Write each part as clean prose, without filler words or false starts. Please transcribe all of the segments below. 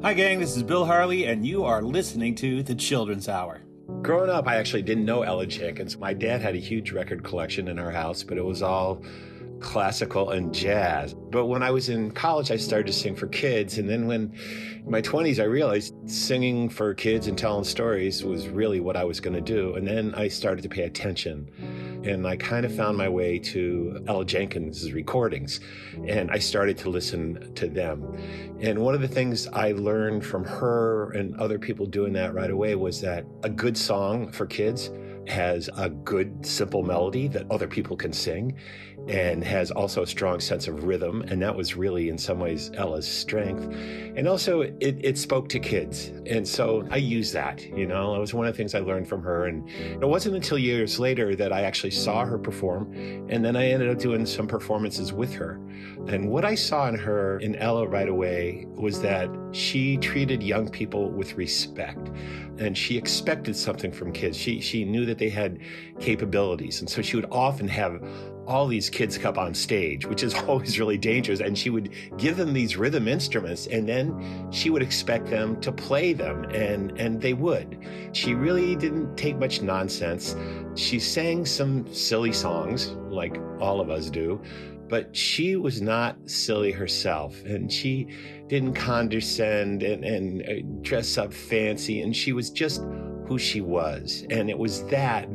Hi gang, this is Bill Harley, and you are listening to The Children's Hour. Growing up, I actually didn't know Ella Jenkins. My dad had a huge record collection in our house, but it was all classical and jazz. But when I was in college, I started to sing for kids. And then when in my 20s, I realized singing for kids and telling stories was really what I was going to do. And then I started to pay attention. And I kind of found my way to Ella Jenkins' recordings. And I started to listen to them. And one of the things I learned from her and other people doing that right away was that a good song for kids has a good, simple melody that other people can sing and has also a strong sense of rhythm. And that was really, in some ways, Ella's strength. And also, it spoke to kids. And so I used that, It was one of the things I learned from her. And it wasn't until years later that I actually saw her perform. And then I ended up doing some performances with her. And what I saw in her, in Ella right away, was that she treated young people with respect. And she expected something from kids. She knew that they had capabilities. And so she would often have all these kids come on stage, which is always really dangerous. And she would give them these rhythm instruments, and then she would expect them to play them, and they would. She really didn't take much nonsense. She sang some silly songs, like all of us do, but she was not silly herself, and she didn't condescend and dress up fancy, and she was just who she was. And it was that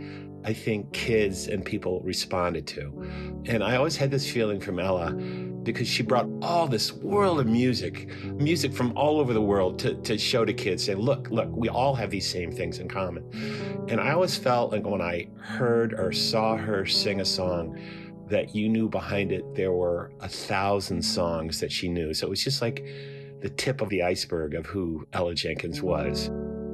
I think kids and people responded to. And I always had this feeling from Ella because she brought all this world of music from all over the world to show to kids, saying, look, we all have these same things in common. And I always felt like when I heard or saw her sing a song, that you knew behind it there were 1,000 songs that she knew. So it was just like the tip of the iceberg of who Ella Jenkins was.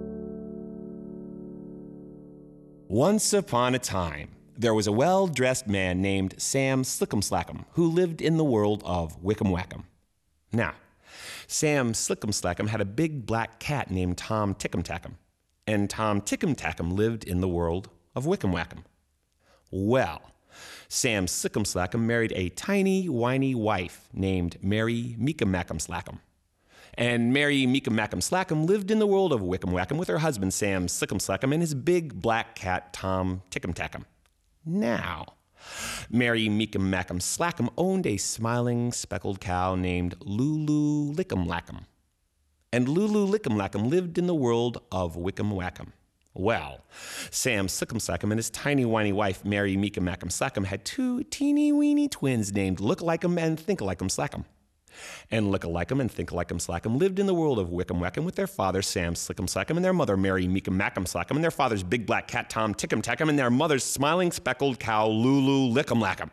Once upon a time, there was a well-dressed man named Sam Slickum Slackum who lived in the world of Wickham Wackham. Now, Sam Slickum Slackum had a big black cat named Tom Tickum Tackum, and Tom Tickum Tackum lived in the world of Wickham Wackham. Well, Sam Slickum Slackum married a tiny, whiny wife named Mary Meekum Mackum Slackum. And Mary Meekum Mackum Slackum lived in the world of Wickham Wackham with her husband Sam Slickum Slackum and his big black cat Tom Tickum Tackum. Now, Mary Meekum Mackum Slackum owned a smiling speckled cow named Lulu Lickum Lackum. And Lulu Lickum Lackum lived in the world of Wickham Wackham. Well, Sam Slickum Slackum and his tiny whiny wife Mary Meekum Mackum Slackum had two teeny weeny twins named Look-a-Like'em and Think-a-Like'em Slackum. And Look-a-Like'em and Think-a-Like'em Slackum lived in the world of Wickham Wackham with their father Sam Slickum Slackum and their mother Mary Meekum Mackum Slackum and their father's big black cat Tom Tickum Tackum and their mother's smiling speckled cow Lulu Lickum Lackum.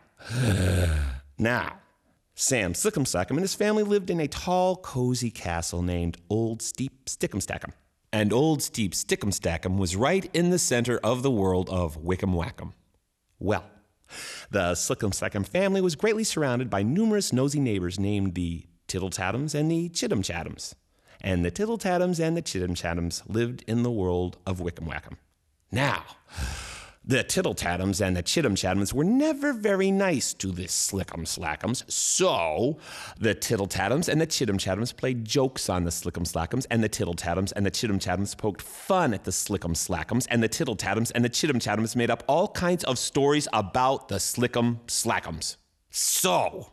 Now, Sam Slickum Slackum and his family lived in a tall, cozy castle named Old Steep Stickum Stackum. And Old Steep Stickum Stackum was right in the center of the world of Wickham Wackham. Well, the Slickum Slackum family was greatly surrounded by numerous nosy neighbors named the Tittle Tattums and the Chittum Chattums. And the Tittle Tattums and the Chittum Chattums lived in the world of Wickham Wackham. Now, the Tittle Tattums and the Chittum Chattums were never very nice to the Slickum Slackums, so the Tittle Tattums and the Chittum Chattums played jokes on the Slickum Slackums, and the Tittle Tattums and the Chittum Chattums poked fun at the Slickum Slackums, and the Tittle Tattums and the Chittum Chattums made up all kinds of stories about the Slickum Slackums. So,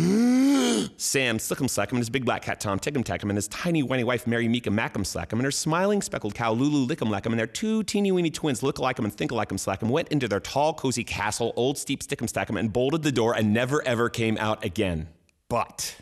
Sam Slickum Slackum and his big black cat Tom Tickum Tackum and his tiny whiny wife Mary Meekum Mackum Slackum and her smiling speckled cow Lulu Lickum Lackum and their two teeny weeny twins Look-a-Like'em and Think-a-Like'em Slackum went into their tall cozy castle Old Steep Stickum Stackum and bolted the door and never ever came out again. But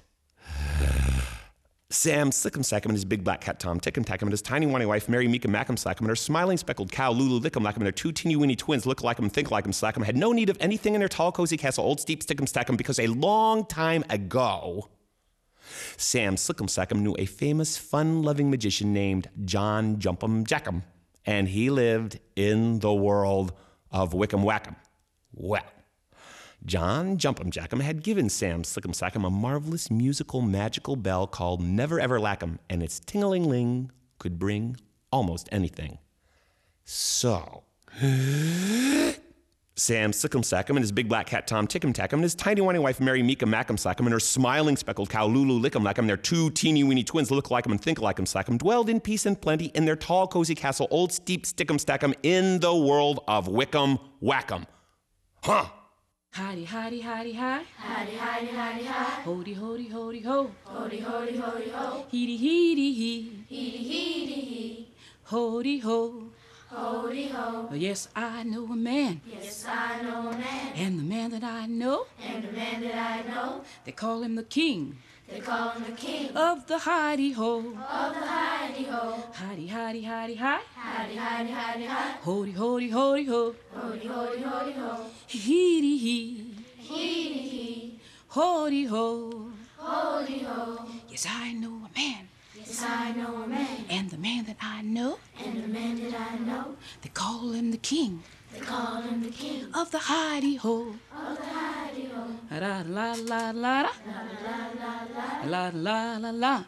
Sam Slickum Slackum and his big black cat Tom Tickum Tackum and his tiny whiny wife Mary Meekum Mackum Slackum and her smiling speckled cow Lulu Lickum Lackum and their two teeny weeny twins Look-a-Like'em and Think-a-Like'em Slackum had no need of anything in their tall cozy castle Old Steep Stickum Stackum because a long time ago Sam Slickum Slackum knew a famous fun-loving magician named John Jump'em Jackum, and he lived in the world of Wickham Wackham. Well, John Jump'em Jackum had given Sam Slickum Slackum a marvelous musical magical bell called Never Ever Lackum, and its ting-a-ling-ling could bring almost anything. So, Sam Slickum Slackum and his big black cat Tom Tickum Tackum and his tiny whiny wife Mary Meekum Mackum Slackum and her smiling speckled cow Lulu Lickum Lackum and their two teeny weeny twins that look like 'em and think like 'em Slackum dwelled in peace and plenty in their tall cozy castle Old Steep Stickum Stackum in the world of Wickham Wackham. Huh! Hidey, hidey, hidey, hi. Hidey, hidey, hidey, hi. Hody, hody, hody, ho. Hody, hody, hody, ho. Heedy, heedy, he. Heedy, heedy, he. Hody, ho. Hody, ho. Yes, I know a man. Yes, I know a man. And the man that I know. And the man that I know. They call him the king. They call him the king of the hidey ho. Of the hidey ho. Hidey, hidey, hidey, hi. Hidey, hidey, hidey, hi. Hody, hody, hody, ho. Hody, hody, hody, ho. Heedy, he. Heedy, he. Hody, ho. Hody, ho. Yes, I know a man. Yes, I know a man. And the man that I know. And the man that I know. They call him the king. They call him the king of the hidey ho. Of the hidey ho. La la la la la. La la la la la.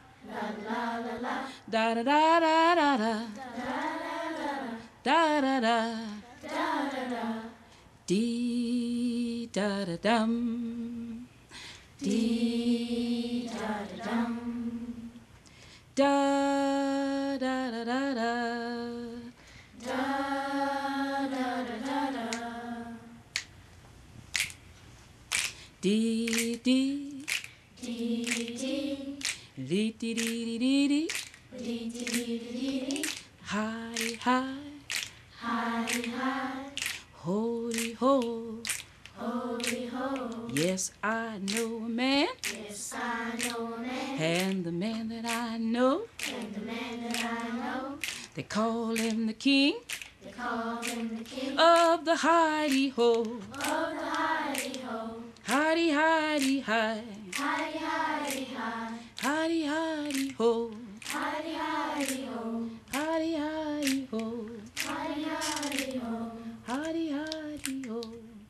Da da da da da da. Da da da. Dee da da dum. Dee da da dum. Da da da da da. Da da da da da. Dee dee. Dee dee. Dee dee dee dee dee. Dee dee dee dee dee. Hi hi. Hi hi. Holy ho. Holy ho. Yes, I know a man. Yes, I know a man. And the man that I know. And the man that I know. They call him the king. They call him the king of the hidey ho. Of the hidey ho. Hidey hidey hi. Hidey hidey hi. Hidey hidey ho. Hidey hidey ho. Hidey hidey ho. Hidey hidey ho. Hidey hidey ho.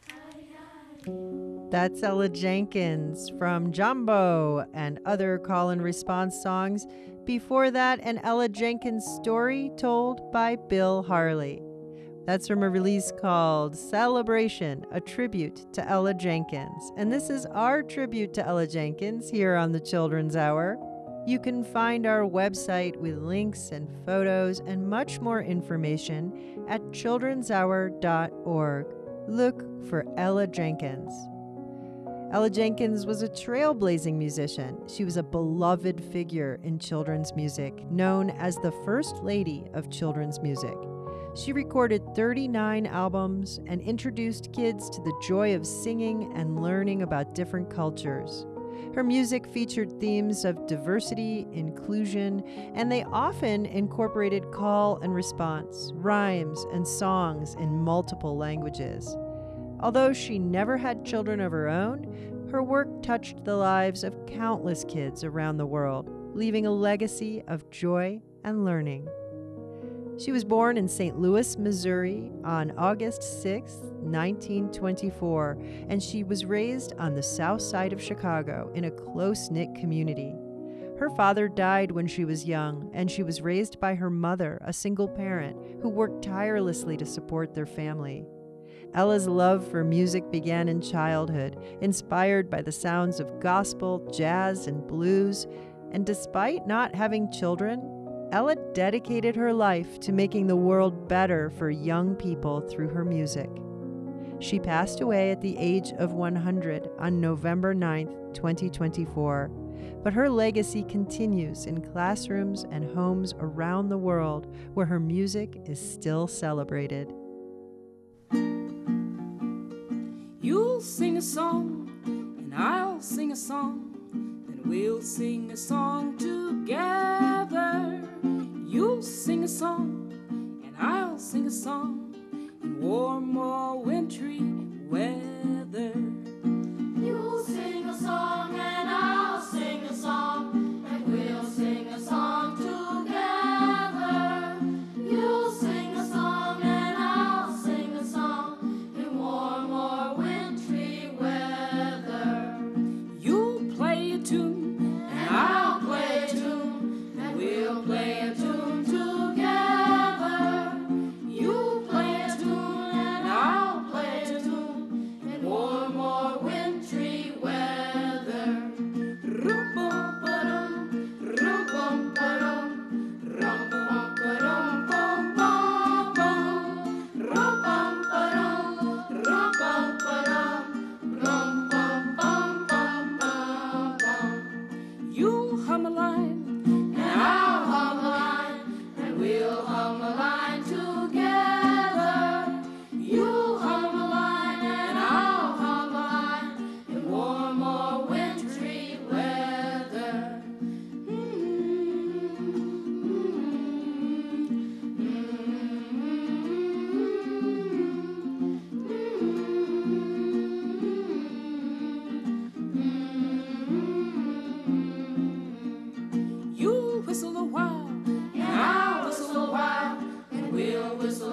That's Ella Jenkins from Jumbo and other call and response songs. Before that, an Ella Jenkins story told by Bill Harley. That's from a release called Celebration, a tribute to Ella Jenkins. And this is our tribute to Ella Jenkins here on the Children's Hour. You can find our website with links and photos and much more information at childrenshour.org. Look for Ella Jenkins. Ella Jenkins was a trailblazing musician. She was a beloved figure in children's music, known as the First Lady of children's music. She recorded 39 albums and introduced kids to the joy of singing and learning about different cultures. Her music featured themes of diversity, inclusion, and they often incorporated call and response, rhymes, and songs in multiple languages. Although she never had children of her own, her work touched the lives of countless kids around the world, leaving a legacy of joy and learning. She was born in St. Louis, Missouri on August 6, 1924, and she was raised on the south side of Chicago in a close-knit community. Her father died when she was young, and she was raised by her mother, a single parent, who worked tirelessly to support their family. Ella's love for music began in childhood, inspired by the sounds of gospel, jazz, and blues, and despite not having children, Ella dedicated her life to making the world better for young people through her music. She passed away at the age of 100 on November 9, 2024, but her legacy continues in classrooms and homes around the world where her music is still celebrated. You'll sing a song, and I'll sing a song, then we'll sing a song together. You'll sing a song, and I'll sing a song in warm or wintry weather. You'll sing a song, and I'll sing a song, and we'll sing a song together. You'll sing a song, and I'll sing a song in warm or wintry weather. You'll play a tune, and I'll play a tune, and we'll play a tune together. You'll play a tune, and I'll play a tune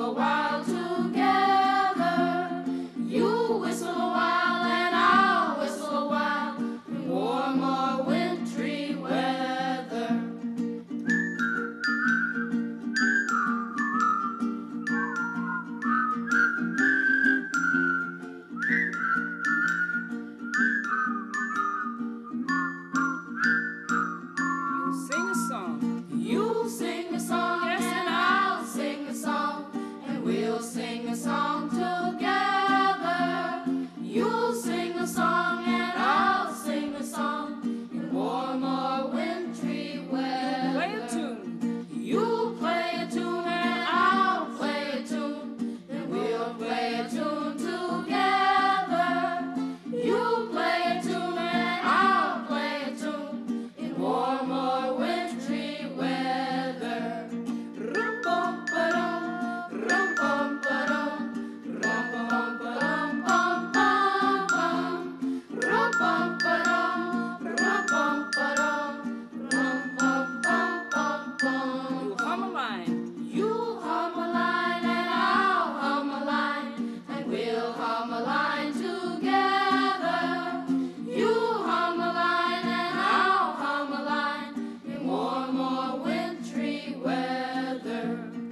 a while together. You whistle a while and I'll whistle a while in warm or wintry weather. You'll sing a song, yes, and I'll sing a song, and we'll sing a song together. You'll sing a song, and I'll sing a song in warm or wintry weather. Play a tune. You'll play a tune, and I'll play a tune, and we'll play a tune together. You'll play a tune, and I'll play a tune in warm or wintry weather. Rum-bum-ba-dum, rum-bum-ba-dum, rum-bum-ba-dum-bum-bum-bum. Rum-bum-ba-dum, rum-bum-ba-dum, rum-bum-bum-bum-bum. You hum a line. You hum a line and I'll hum a line, and we'll hum a line together. You hum a line and I'll hum a line in warm or wintry weather.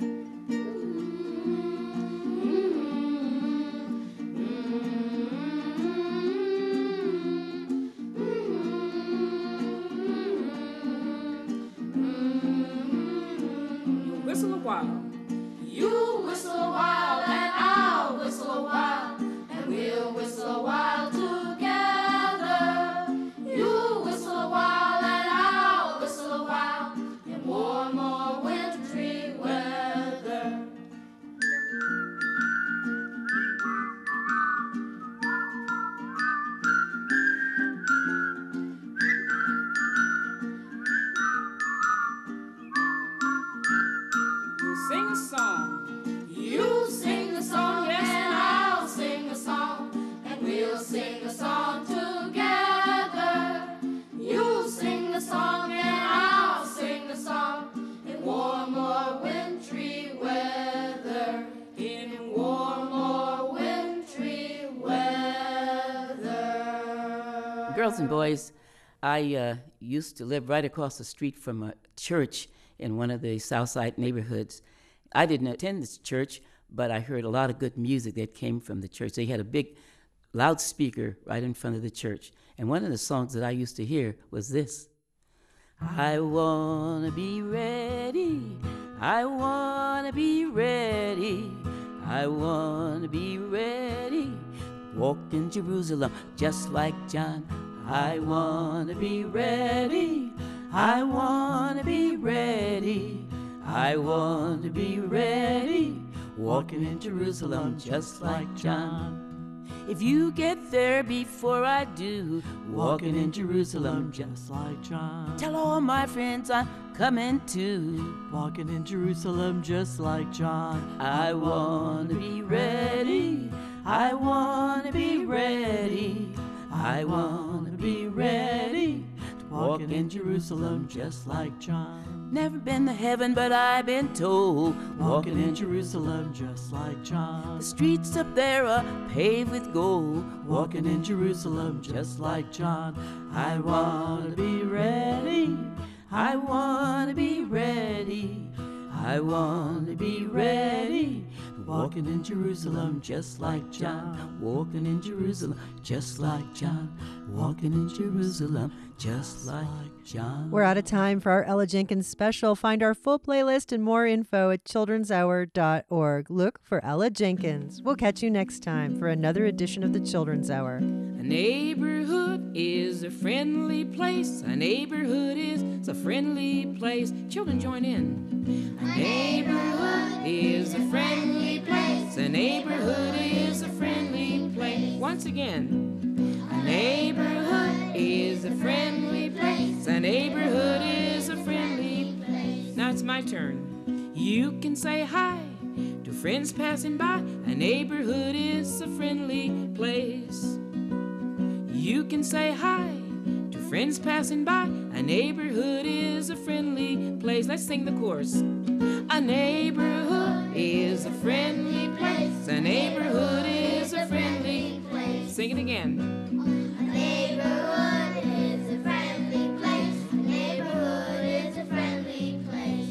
You whistle a while. You whistle a while and I'll whistle a while, and we'll whistle a while together. You whistle a while and I'll whistle a while in warm or wintry weather. You sing a song. You sing a song, yes, and I'll sing a song, and we'll sing a song together. You'll sing a song, and I'll sing a song in warm or wintry weather. In warm or wintry weather. Girls and boys, I used to live right across the street from a church in one of the Southside neighborhoods. I didn't attend this church, but I heard a lot of good music that came from the church. They had a big loudspeaker right in front of the church. And one of the songs that I used to hear was this. I wanna be ready, I wanna be ready, I wanna be ready, walk in Jerusalem just like John. I wanna be ready, I wanna be ready, I wanna be ready, walking in Jerusalem just like John. If you get there before I do, walking in Jerusalem just like John. Tell all my friends I'm coming too, walking in Jerusalem just like John. I wanna be ready, I wanna be ready, I wanna be ready, walking in Jerusalem just like John. Never been to heaven, but I've been told, walking in Jerusalem just like John. The streets up there are paved with gold, walking in Jerusalem just like John. I wanna be ready, I wanna be ready, I wanna be ready, walking in Jerusalem just like John. Walking in Jerusalem just like John. Walking in Jerusalem just like John. We're out of time for our Ella Jenkins special. Find our full playlist and more info at childrenshour.org. Look for Ella Jenkins. We'll catch you next time for another edition of the Children's Hour. A neighborhood is a friendly place. A neighborhood is a friendly place. Children, join in. A neighborhood is a friendly place. A neighborhood is a friendly place. Once again. A neighborhood is a friendly place. A neighborhood is a friendly place. Now it's my turn. You can say hi to friends passing by. A neighborhood is a friendly place. You can say hi to friends passing by. A neighborhood is a friendly place. Let's sing the chorus. A neighborhood is a friendly place. A neighborhood is a friendly place. Sing it again. A neighborhood is a friendly place. A neighborhood is a friendly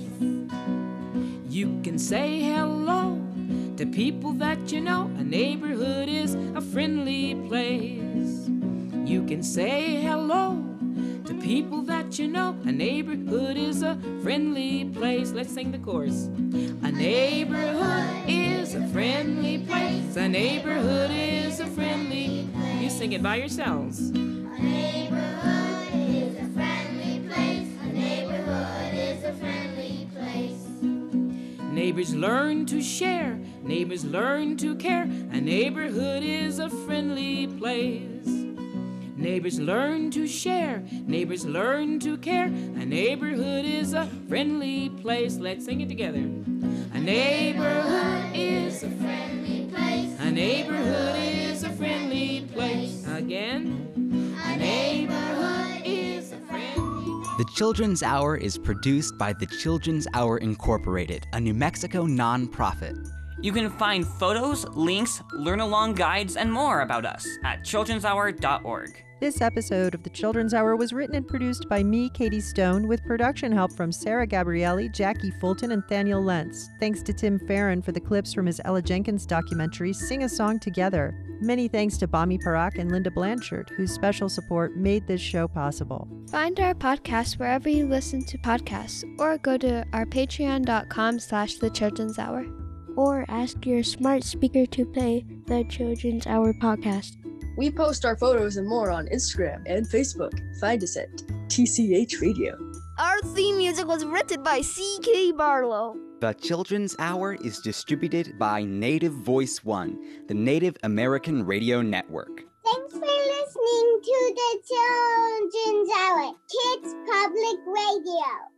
place. You can say hello to people that you know. A neighborhood is a friendly place. You can say hello to people that you know. A neighborhood is a friendly place. Let's sing the chorus. A neighborhood is a friendly place. A neighborhood is a friendly place. You sing it by yourselves. A neighborhood is a friendly place. A neighborhood is a friendly place. Neighbors learn to share. Neighbors learn to care. A neighborhood is a friendly place. Neighbors learn to share. Neighbors learn to care. A neighborhood is a friendly place. Let's sing it together. A neighborhood is a friendly place. A neighborhood is a friendly place. Again. A neighborhood is a friendly place. The Children's Hour is produced by the Children's Hour Incorporated, a New Mexico nonprofit. You can find photos, links, learn-along guides, and more about us at childrenshour.org. This episode of The Children's Hour was written and produced by me, Katie Stone, with production help from Sarah Gabrielli, Jackie Fulton, and Thaniel Lentz. Thanks to Tim Farron for the clips from his Ella Jenkins documentary, Sing a Song Together. Many thanks to Bami Parak and Linda Blanchard, whose special support made this show possible. Find our podcast wherever you listen to podcasts, or go to our patreon.com/The Children's Hour. Or ask your smart speaker to play the Children's Hour podcast. We post our photos and more on Instagram and Facebook. Find us at TCH Radio. Our theme music was written by C.K. Barlow. The Children's Hour is distributed by Native Voice One, the Native American Radio Network. Thanks for listening to the Children's Hour, Kids Public Radio.